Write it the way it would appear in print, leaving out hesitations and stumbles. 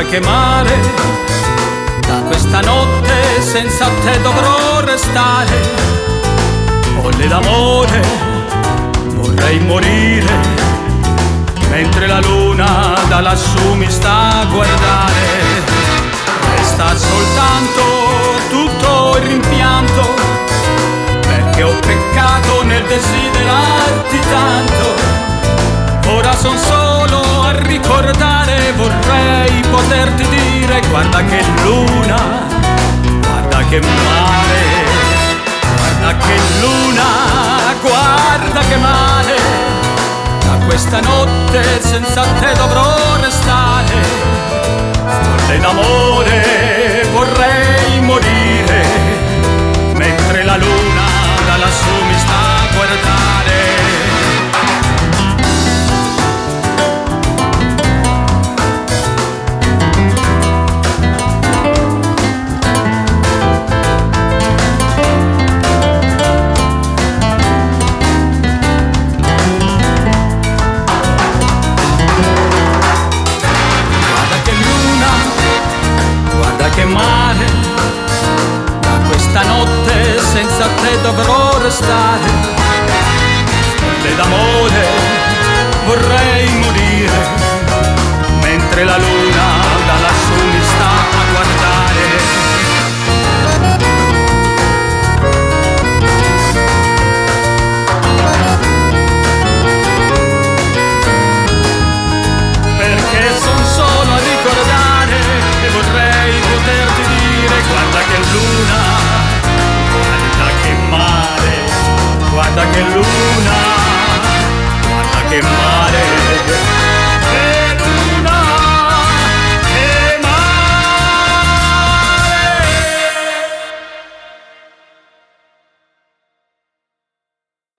che mare, da questa notte senza te dovrò restare. Folle d'amore, vorrei morire, mentre la luna da lassù mi sta a guardare. Resta soltanto tutto il rimpianto, perché ho peccato nel desiderarti tanto. Ora son solo a ricordare, vorrei poterti dire: guarda che luna, guarda che mare, guarda che luna, guarda che mare. Da questa notte senza te dovrò restare. Folle d'amore, vorrei morire, mentre la luna da lassù mi sta a guardare. Che mare, da questa notte senza te dovrò restare. Folle d'amore, vorrei morire, mentre la luna da lassù mi sta a guardare. Perché son solo a ricordare e vorrei poterti dire: guarda che luna, guarda che mare, guarda che luna.